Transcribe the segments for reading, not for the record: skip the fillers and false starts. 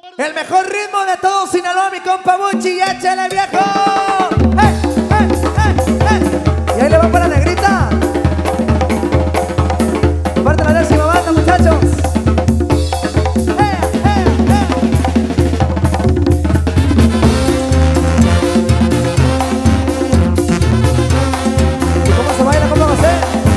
El mejor ritmo de todo Sinaloa, mi compa Buchi, échale viejo. Y ahí le va para Negrita. Parte la décima banda, muchachos. ¿Y cómo se baila, compa José?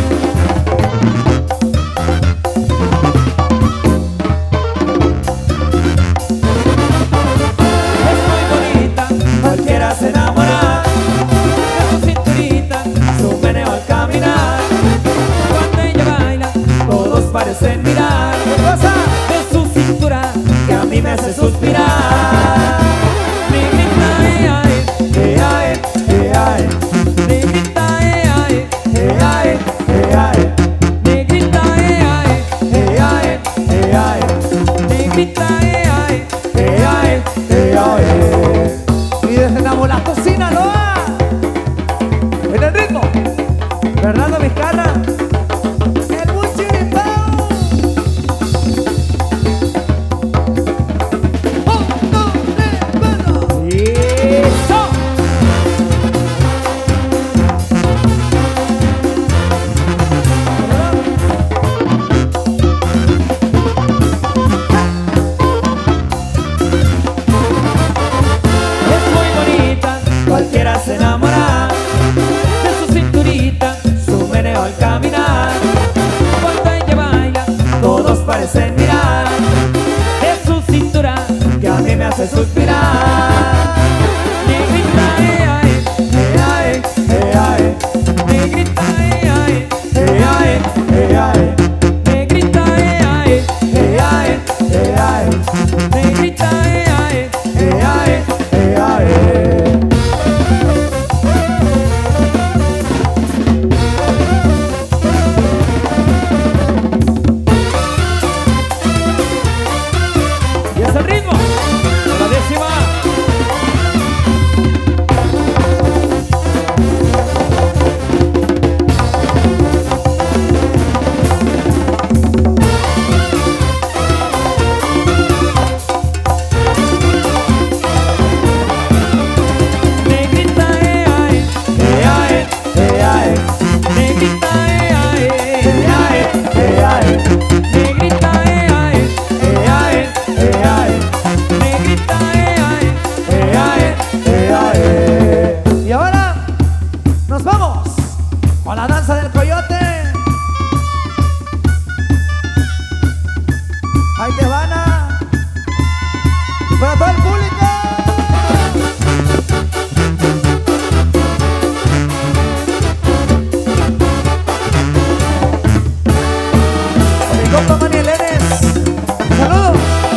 Cualquiera se enamora de su cinturita, su meneo al caminar. Cuando ella baila, todos parecen mirar de su cintura que a mí me hace suspirar. Negrita, ay, ay, ay, negrita, ay, ay, ay, negrita, ay, ay, ay, negrita, ay, ay, ay. Y desde Nabolato, Sinaloa, en el ritmo, Fernando Vizcarra, el Buchiripao. ¡Eso! Es muy bonita, cualquiera se enamora de su cinturita, su meneo al caminar. Cuando ella baila, todos parecen mirar de su cintura que a mí me hace suspirar. Negrita, ay, ay, ay, negrita, ay, ay, ay, negrita, ay, ay, ay, negrita, ay, ay, ay. Y es el ritmo, la décima. Negrita, ay, ay, ay, negrita, ay, ay, ay, negrita, ay, ay, ay, negrita, ay, ay. Y ahora nos vamos con la danza del coyote. Ahí te van para todo el público. Mi compa Manny Elenes, saludos.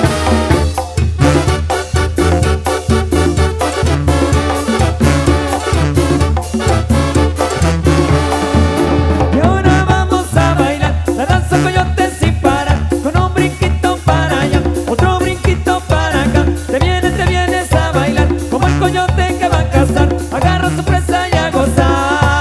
Y ahora vamos a bailar la danza coyote sin parar, con un brinquito para allá, otro brinquito para acá. Te vienes a bailar como el coyote que va a cazar. Agarra su presa y a gozar.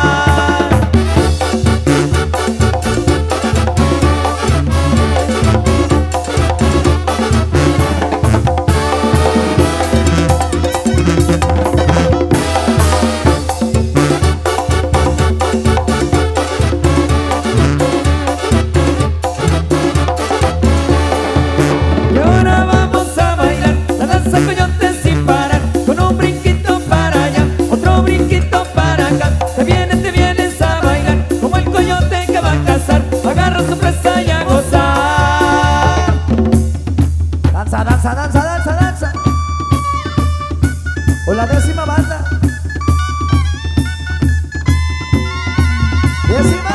Y ahora vamos a bailar la danza coyote sin parar, con un brinquito para allá, otro brinquito para acá. Te vienes a bailar como el coyote que va a cazar. Agarra su presa y a gozar. Danza, danza, danza, danza, danza. Con la décima banda. Décima.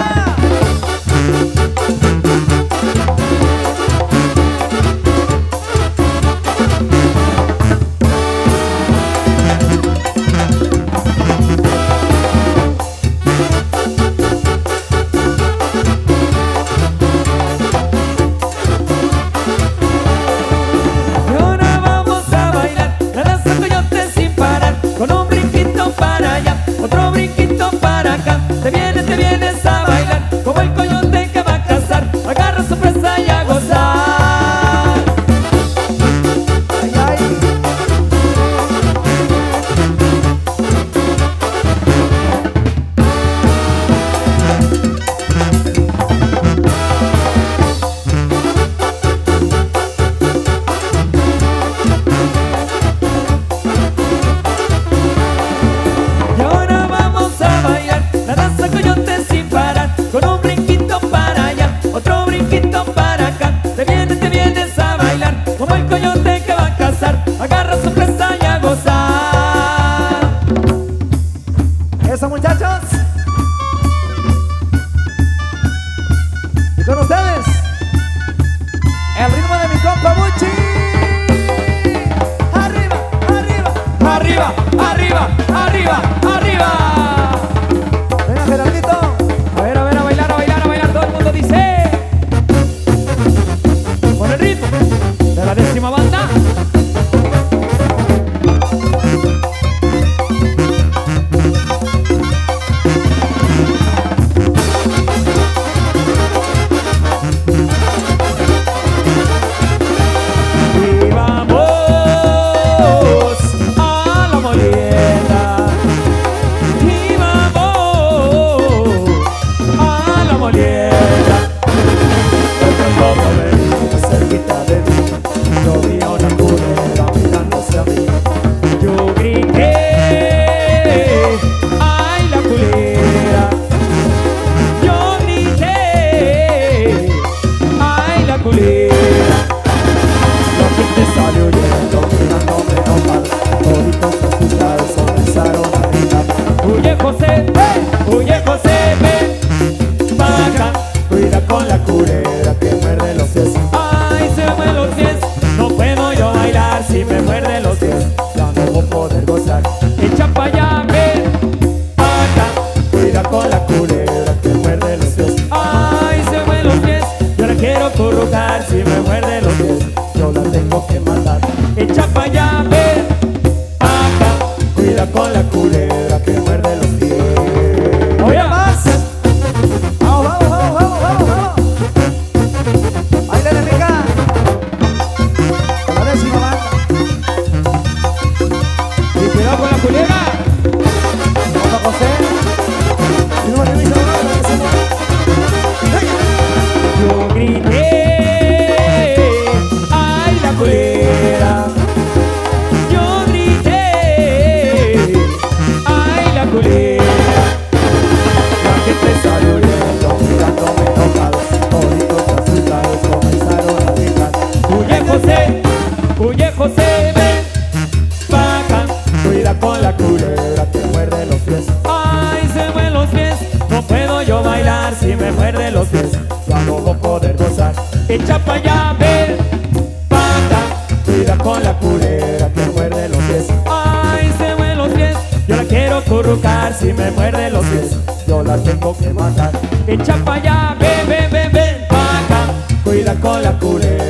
Y ahora vamos a bailar la danza coyote sin parar, con un el coyote que va a cazar, agarra su presa y a gozar. Eso, muchachos. Y con ustedes, el ritmo de mi compa Buchi. Arriba, arriba, Arriba, arriba, arriba, arriba. venga Gerardito. A ver, a bailar, a bailar, a bailar. Todo el mundo dice. Con el ritmo de la 10ª banda. Y vamos a la molienda. Y vamos a la molienda. Cuando venimos cerquita de mí, yo vi a una culera mirándose a mí. Yo grité, ay la culera. Yo grité, ay la culera. La gente salió huyendo, mirándome enojar. Toditos asustados comenzaron a gritar. Huye José, huye José, ven pa' acá. Cuida con la culera que muerde los pies. Ay, se me mueven los pies, no puedo yo bailar si me muerde los pies. Ya no voy a poder gozar. Echa pa' allá, ven pa' acá. Cuida con la culera que muerde los pies. Ay, se me mueven los pies, yo la quiero currucar si me muerde los pies. Yo la tengo que matar. Echa pa' allá, ven pa' acá. Cuida con la culera que muerde los pies. Oye, Más. Vamos, vamos, vamos, vamos, vamos, vamos. Baila de mica. La 10ª banda. y cuidado con la culera. Compa José. Y no me revisa la banda, que se mueve. Yo grité, ay la culera. Yo grité, ay la culera. La gente salió huyendo, mirándome enojados. Toditos asustados comenzaron a gritar. Huye José, ven pa' acá. Cuida con la culera que muerde los pies. Ay, se me mueven los pies, no puedo yo bailar si me muerde los pies. Ya no voy a poder gozar. Echa pa' allá, ven pa' acá. Cuida con la culera que muerde los pies. Ay, se me mueven los pies, yo la quiero currucar si me muerde los pies. Yo la tengo que matar. Echa pa' allá, ven pa' acá. Cuida con la culera